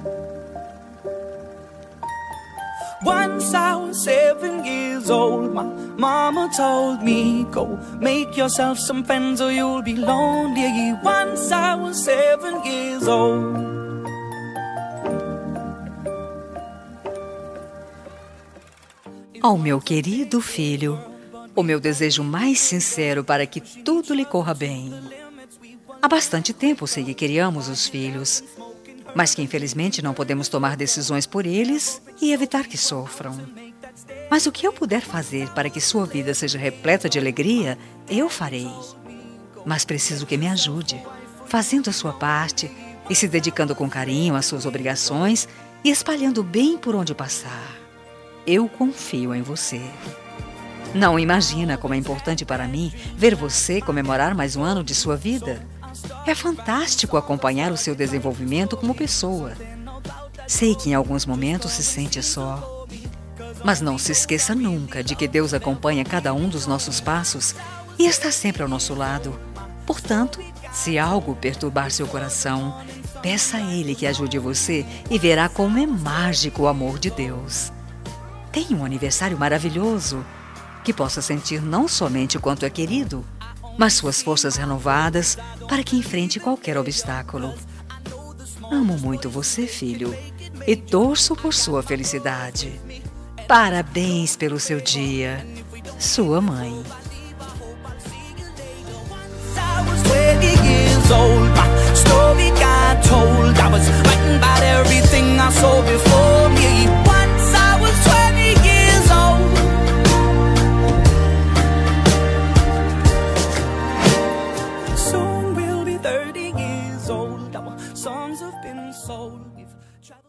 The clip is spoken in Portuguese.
Once I was 7 years old, my mama told me, go make yourself some friends or you'll be lonely. Once I was 7 years old. Ao meu querido filho, o meu desejo mais sincero para que tudo lhe corra bem. Há bastante tempo sei que criamos os filhos, mas que infelizmente não podemos tomar decisões por eles e evitar que sofram. Mas o que eu puder fazer para que sua vida seja repleta de alegria, eu farei. Mas preciso que me ajude, fazendo a sua parte e se dedicando com carinho às suas obrigações e espalhando o bem por onde passar. Eu confio em você. Não imagina como é importante para mim ver você comemorar mais um ano de sua vida? É fantástico acompanhar o seu desenvolvimento como pessoa. Sei que em alguns momentos se sente só. Mas não se esqueça nunca de que Deus acompanha cada um dos nossos passos e está sempre ao nosso lado. Portanto, se algo perturbar seu coração, peça a Ele que ajude você e verá como é mágico o amor de Deus. Tenha um aniversário maravilhoso, que possa sentir não somente o quanto é querido, mas suas forças renovadas para que enfrente qualquer obstáculo. Amo muito você, filho, e torço por sua felicidade. Parabéns pelo seu dia, sua mãe. Soon we'll be 30 years old. Our songs have been sold.